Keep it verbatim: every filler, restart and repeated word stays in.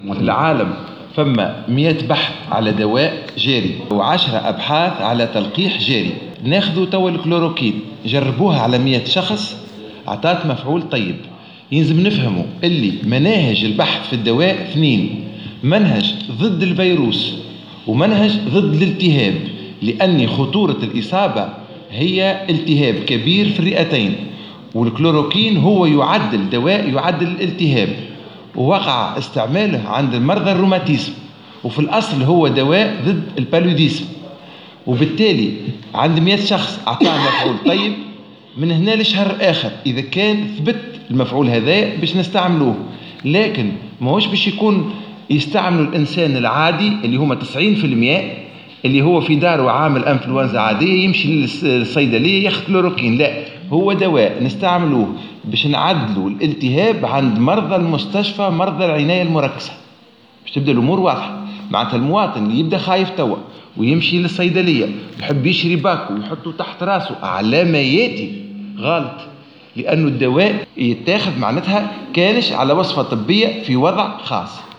العالم فما مئة بحث على دواء جاري وعشرة أبحاث على تلقيح جاري. ناخذوا توا الكلوروكين جربوها على مئة شخص عطات مفعول طيب. يلزم نفهموا اللي مناهج البحث في الدواء اثنين، منهج ضد الفيروس ومنهج ضد الالتهاب، لأن خطورة الإصابة هي التهاب كبير في الرئتين، والكلوروكين هو يعدل دواء يعدل الالتهاب، ووقع استعماله عند المرضى الروماتيزم، وفي الأصل هو دواء ضد البالوديزم. وبالتالي عند مئة شخص أعطاه مفعول طيب، من هنا لشهر آخر إذا كان ثبت المفعول هذا باش نستعملوه، لكن ما هوش باش يكون يستعملوا الإنسان العادي اللي هما تسعين في المئة اللي هو في داره عامل أنفلونزا عادية يمشي للصيدلية ياخذ كلوروكين. لا، هو دواء نستعملوه باش نعدلوا الالتهاب عند مرضى المستشفى، مرضى العناية المركزة، باش تبدأ الأمور واضحة. معناتها المواطن اللي يبدأ خايف توا ويمشي للصيدلية يحب يشري باكو ويحطه تحت راسه على ما ياتي غلط، لأنه الدواء يتاخذ معناتها كانش على وصفة طبية في وضع خاص.